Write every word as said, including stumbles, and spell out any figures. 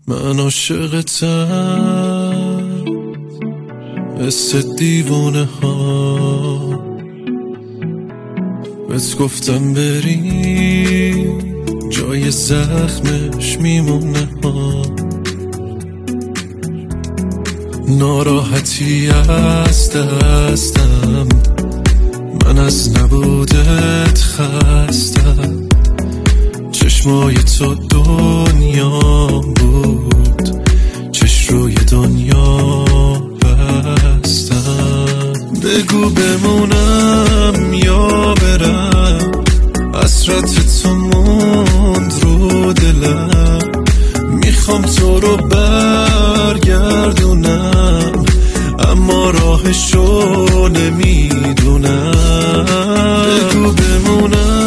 من عاشقتم مثل دیوانه ها، بهت گفتم بری جای زخمش میمونه ها. ناراحتی از دستم، من از نبودت خستم. چشمای تو دنیا بود، چش روی دنیا بستم. بگو بمونم یا برم، حسرت تو موند رو دلم. میخوام تو رو برگردونم، اما راهشو نمیدونم. بگو بمونم